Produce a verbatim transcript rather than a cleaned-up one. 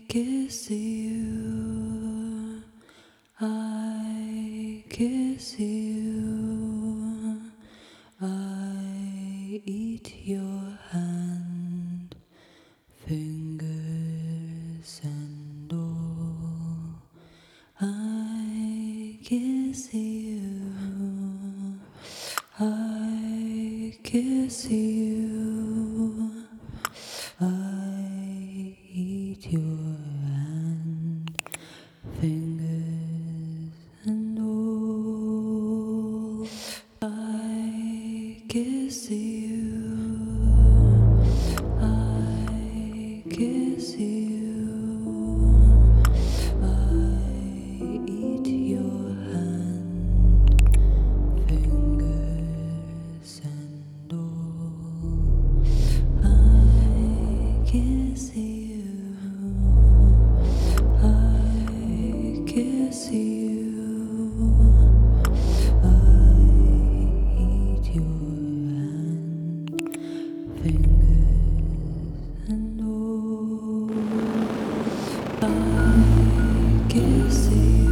kiss you, I kiss you, I eat your hand, fingers and all. I kiss you, I kiss you, I eat your hand, fingers and all. I kiss you, I kiss you, I eat your hand, fingers and all. I kiss you, I kiss you, I eat your hand, fingers and all. I kiss you.